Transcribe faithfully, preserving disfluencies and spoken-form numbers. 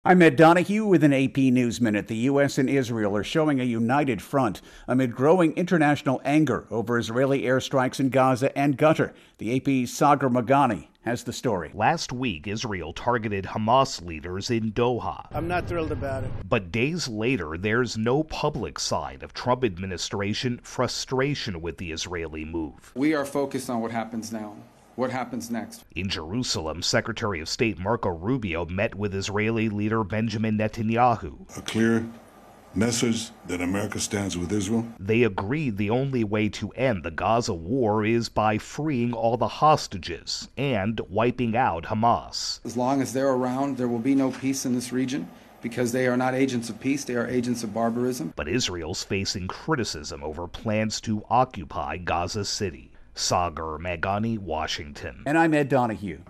I'm Ed Donahue with an A P News Minute. The U S and Israel are showing a united front amid growing international anger over Israeli airstrikes in Gaza and Qatar. The A P's Sagar Magani has the story. Last week, Israel targeted Hamas leaders in Doha. I'm not thrilled about it. But days later, there's no public sign of Trump administration frustration with the Israeli move. We are focused on what happens now. What happens next? In Jerusalem, Secretary of State Marco Rubio met with Israeli leader Benjamin Netanyahu. A clear message that America stands with Israel. They agreed the only way to end the Gaza war is by freeing all the hostages and wiping out Hamas. As long as they're around, there will be no peace in this region because they are not agents of peace, they are agents of barbarism. But Israel's facing criticism over plans to occupy Gaza City. Sagar Magani, Washington. And I'm Ed Donahue.